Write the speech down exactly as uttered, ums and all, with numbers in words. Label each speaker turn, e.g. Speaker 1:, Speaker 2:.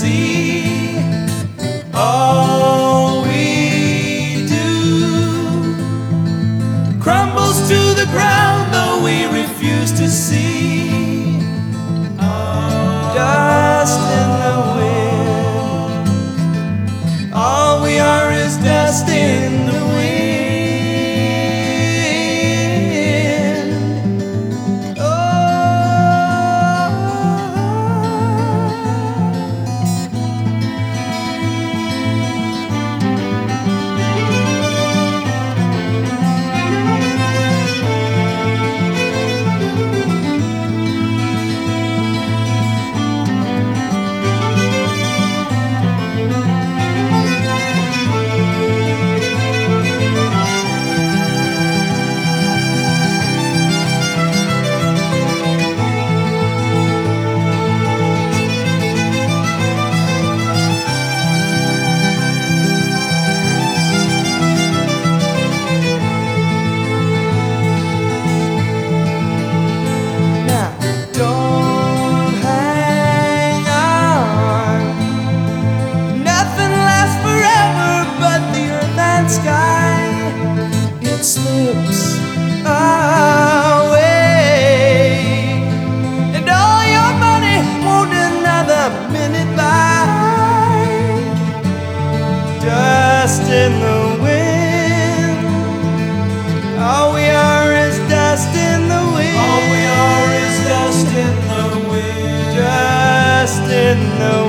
Speaker 1: see. All we do crumbles to the ground, though we refuse to see. Dust in the wind. All we are is dust in the wind. Slips away, and all your money won't another minute buy. Dust in the wind. All we are is dust in the wind. All we are is dust in the wind. Dust in the wind.